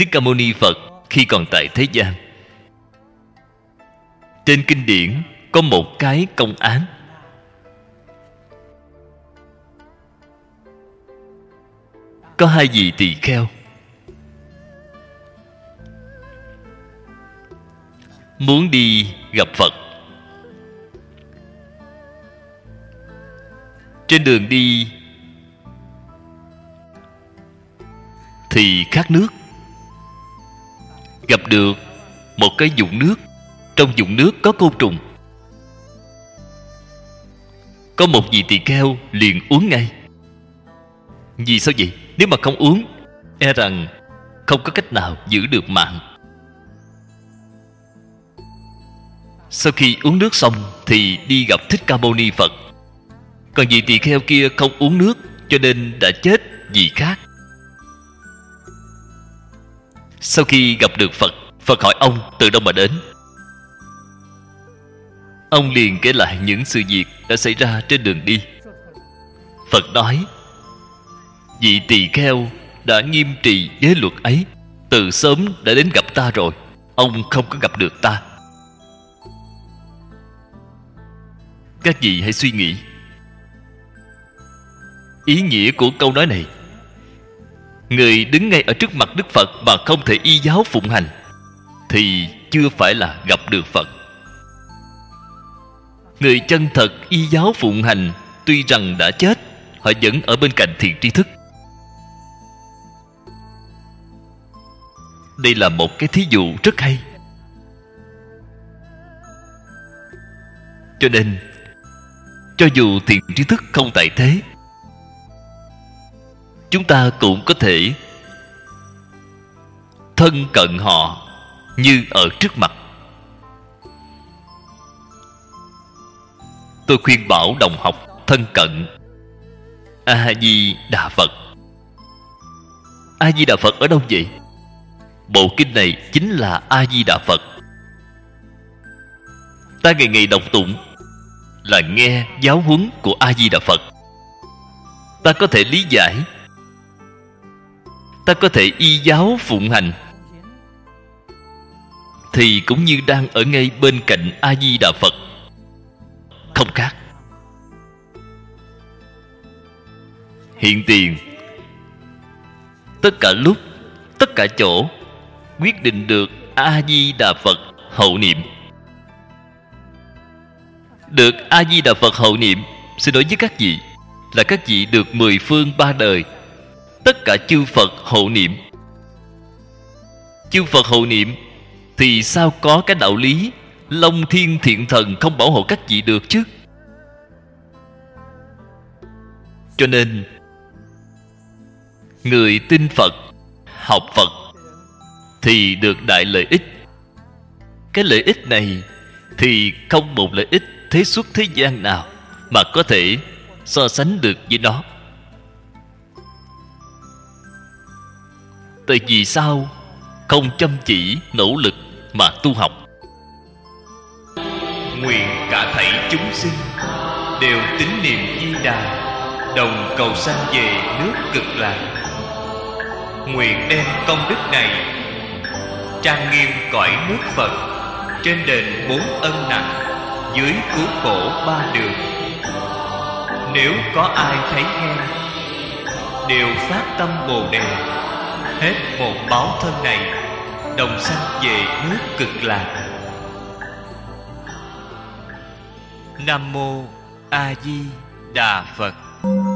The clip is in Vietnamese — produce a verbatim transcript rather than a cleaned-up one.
Thích Ca Mâu Ni Phật khi còn tại thế gian, trên kinh điển có một cái công án. Có hai vị tỳ kheo muốn đi gặp Phật. Trên đường đi thì khát nước, gặp được một cái vũng nước. Trong vũng nước có côn trùng. Có một vị tỳ kheo liền uống ngay. Vì sao vậy? Nếu mà không uống, e rằng không có cách nào giữ được mạng. Sau khi uống nước xong thì đi gặp Thích Ca Mâu Ni Phật. Còn vị tỳ kheo kia không uống nước, cho nên đã chết vì khát. Sau khi gặp được Phật, Phật hỏi ông từ đâu mà đến. Ông liền kể lại những sự việc đã xảy ra trên đường đi. Phật nói, vị tỳ kheo đã nghiêm trì giới luật ấy, từ sớm đã đến gặp ta rồi. Ông không có gặp được ta. Các vị hãy suy nghĩ ý nghĩa của câu nói này. Người đứng ngay ở trước mặt Đức Phật mà không thể y giáo phụng hành thì chưa phải là gặp được Phật. Người chân thật y giáo phụng hành, tuy rằng đã chết, họ vẫn ở bên cạnh thiện tri thức. Đây là một cái thí dụ rất hay. Cho nên, cho dù thiện tri thức không tại thế, chúng ta cũng có thể thân cận họ như ở trước mặt. Tôi khuyên bảo đồng học thân cận A-di-đà Phật. A-di-đà Phật ở đâu vậy? Bộ kinh này chính là A-di-đà Phật. Ta ngày ngày đọc tụng là nghe giáo huấn của A-di-đà Phật. Ta có thể lý giải, ta có thể y giáo phụng hành, thì cũng như đang ở ngay bên cạnh A-di-đà Phật, không khác. Hiện tiền, tất cả lúc, tất cả chỗ, quyết định được A-di-đà Phật hậu niệm. Được A-di-đà Phật hậu niệm, xin nói với các vị, là các vị được mười phương ba đời, tất cả chư Phật hậu niệm. Chư Phật hậu niệm thì sao có cái đạo lý Long Thiên Thiện Thần không bảo hộ các vị được chứ? Cho nên người tin Phật, học Phật thì được đại lợi ích. Cái lợi ích này thì không một lợi ích thế xuất thế gian nào mà có thể so sánh được với nó. Tại vì sao không chăm chỉ nỗ lực mà tu học? Nguyện cả thảy chúng sinh đều tín niệm Di Đà, đồng cầu sanh về nước Cực Lạc. Nguyện đem công đức này trang nghiêm cõi nước Phật, trên đền bốn ân nặng, dưới cứu khổ ba đường. Nếu có ai thấy nghe, đều phát tâm Bồ Đề, hết một báo thân này, đồng sanh về nước Cực Lạc. Nam mô A Di Đà Phật.